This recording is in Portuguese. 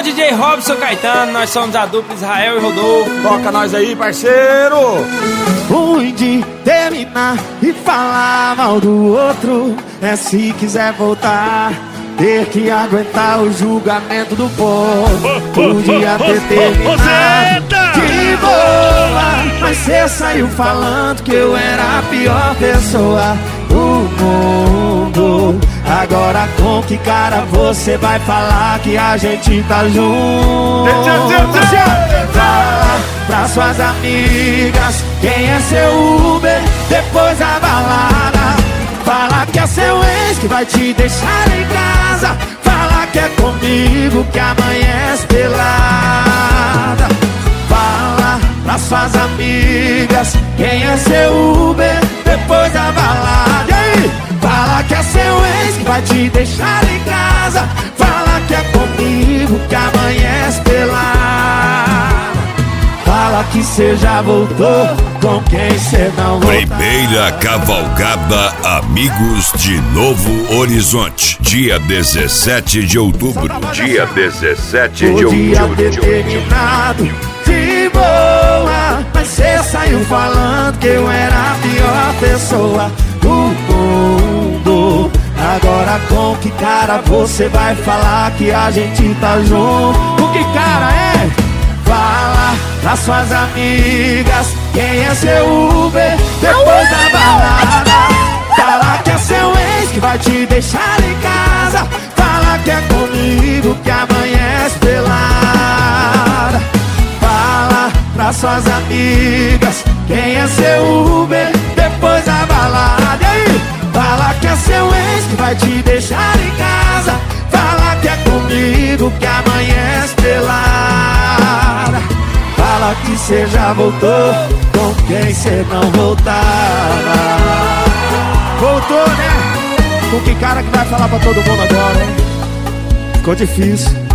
Alô, DJ Robson Caetano, nós somos a dupla Israel e Rodolfo. Toca nós aí, parceiro. Ruim de terminar e falar mal do outro é se quiser voltar, ter que aguentar o julgamento do povo. Podia ter terminado de boa, mas cê saiu falando que eu era a pior pessoa do mundo. Agora com que cara você vai falar que a gente tá junto? Fala pra suas amigas quem é seu Uber depois da balada. Fala que é seu ex que vai te deixar em casa. Fala que é comigo que amanhece pelada. Fala pra suas amigas quem é seu Uber depois da balada. E aí? Fala que é seu ex que vai te deixar em casa. Fala que é comigo que amanhece pelada. Fala que cê já voltou com quem cê não voltou. Primeira cavalgada Amigos de Novo Horizonte, dia 17 de outubro. Dia 17 de Podia outubro. ter terminado de boa, mas cê saiu falando que eu era a pior pessoa do mundo. Agora com que cara você vai falar que a gente tá junto? Com que cara é? Fala pra suas amigas quem é seu Uber depois da balada. Fala que é seu ex que vai te deixar em casa. Fala que é comigo que amanhece pelada. Fala pra suas amigas quem é seu Uber depois da balada. E aí? Fala que é seu ex que vai te deixar em casa. Fala que é comigo que amanhece pelada. Fala que cê já voltou com quem cê não voltava. Voltou, né? Com que cara que vai falar pra todo mundo agora, hein? Ficou difícil.